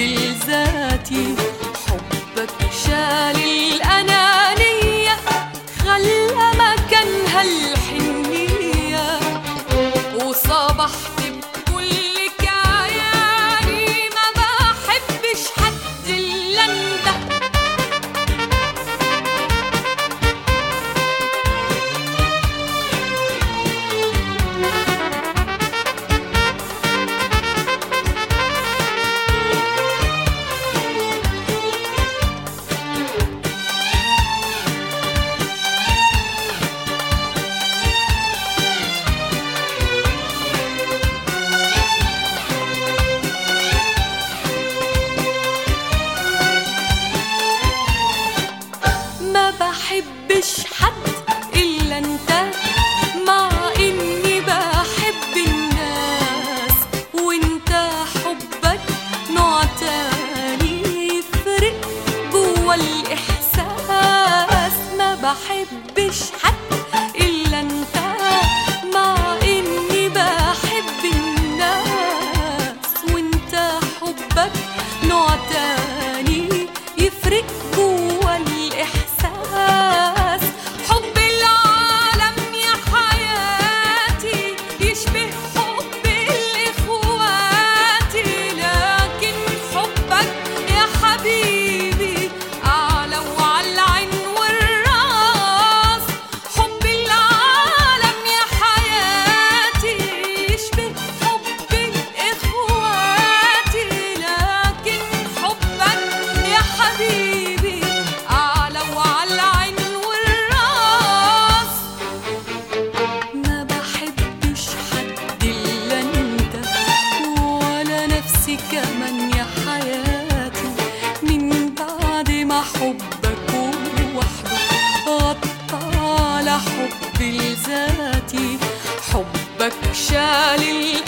لذاتي. حبك شال الأنانية، خلى مكانها الحنية، وصبحت بكل كياني ما بحبش حد إلا انت. ما بحبش حد إلا انت، مع إني بحب الناس، وانت حبك نوع تاني يفرق جوا الإحساس. ما بحبش حد إلا انت، مع إني بحب الناس، وانت حبك نوع تاني يفرق جوا الإحساس. حب العالم يا حياتي يشبه حب الإخواتي، لكن حبك يا حبيبي أعلى وعلى العين والراس. حب العالم يا حياتي يشبه حب الإخواتي، لكن حبك يا حبيبي أعلى وعلى العين والراس. ما بحبش حد إلا انت، ولا نفسي كمان يا حياتي، من بعد ما حبك وحده غطى على حب لذاتي. حبك شال